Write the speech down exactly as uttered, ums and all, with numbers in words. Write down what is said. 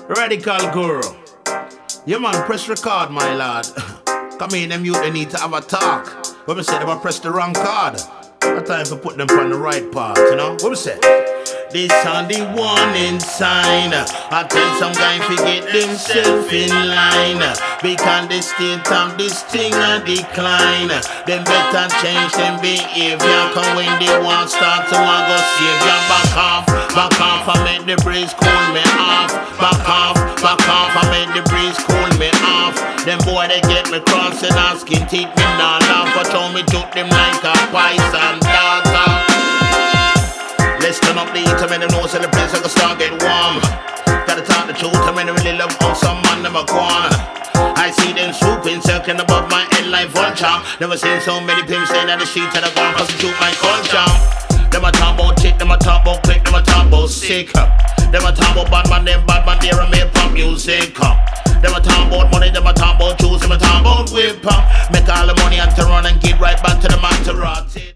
Radical Guru. Yeah man, press record my lad. Come in, them youth they need to have a talk. What we say, they might press the wrong card. What time to put them on the right path, you know? What we say? This on the warning sign. I tell some guy to get themselves in line. Because the state of this thing a decline. Them better change them behavior. Cause when they want start to want go save ya. Back off, back off, I make the breeze cool me off. Back off, back off, I make the breeze cool me off. Them boy they get me crossing asking teeth me now laugh. But how me took them like a python daughter. Let's turn up the heat, I mean, the nose of the place, I can start get warm. Gotta talk the truth, I mean, I really love how some man never gone. I see them swooping, circling above my head like vulture. Never seen so many pimps staying on the street and I go and prostitute my culture. Them a talk about chick, them a talk about click, them a talk about sick. Them a talk about bad man, them bad man, there and make pop music. Them a talk about money, them a talk about shoes, them a talk about whip. Make all the money and to run and get right back to the Maserati.